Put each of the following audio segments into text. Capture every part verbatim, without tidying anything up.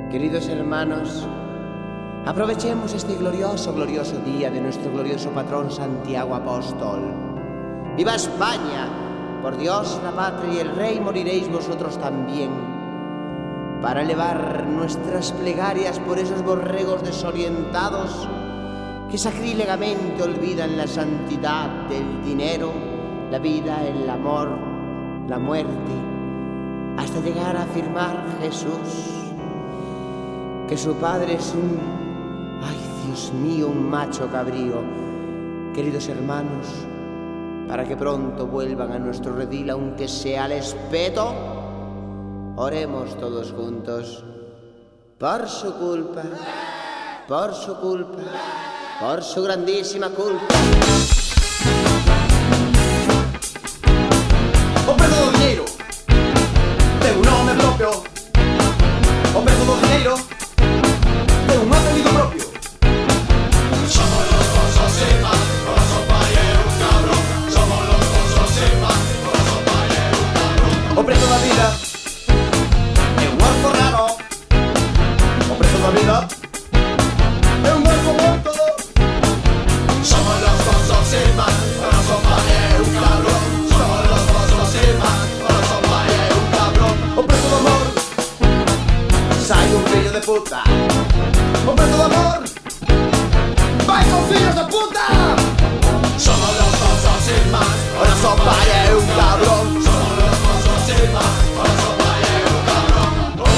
Queridos hermanos, aprovechemos este glorioso, glorioso día de nuestro glorioso patrón Santiago Apóstol. ¡Viva España! Por Dios, la patria y el rey moriréis vosotros también, para elevar nuestras plegarias por esos borregos desorientados que sacrílegamente olvidan la santidad del dinero, la vida, el amor, la muerte, hasta llegar a afirmar Jesús que su padre es un, ay Dios mío, un macho cabrío. Queridos hermanos, para que pronto vuelvan a nuestro redil, aunque sea al espeto, oremos todos juntos. Por su culpa, por su culpa, por su grandísima culpa. Ho perduto dinheiro per un nome proprio. Ho perduto dinheiro per un apellido proprio. Somos los dos Josema, corazón paye un cabrón. Somos los dos Josema, corazón paye un cabrón. Ho preso la vida è un orco raro. Ho preso la vida è un orco morto. Somos los dos Josema, corazón paye un cabrón. Somos los dos Josema, corazón paye un cabrón. Ho preso l'amor, sai un figlio de puta. Ho preso l'amor, vai con figlio de puta. Somos los dos Josema, corazón paye un cabrón. Somos los dos Josema, corazón paye un cabrón.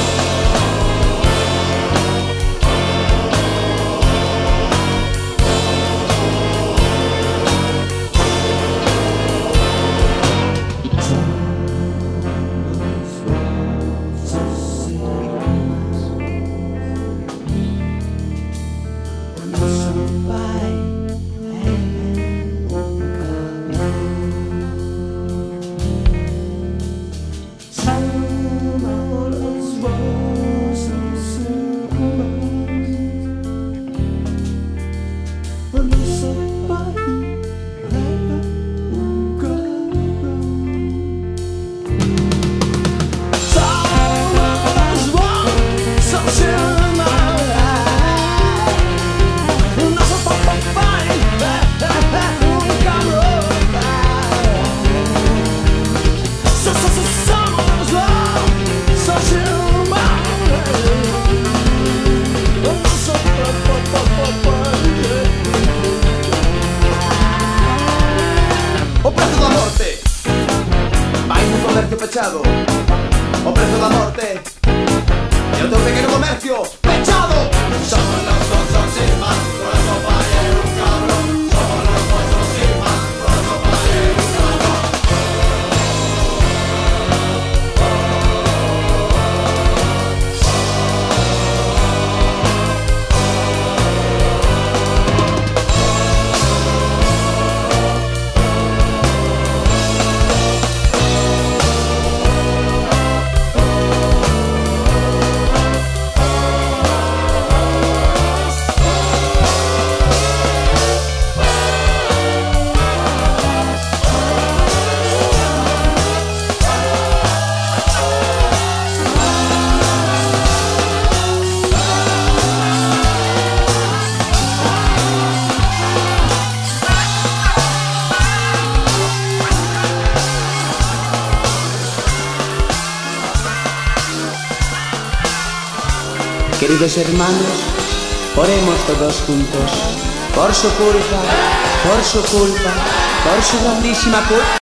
Pechado, o preso da morte e o teu pequeno comercio pechado. Somos los dos Josema, corazón paye un cabrón. Somos los dos Josema, corazón paye un cabrón. Queridos hermanos, oremos todos juntos. Por su culpa, por su culpa, por su grandísima culpa.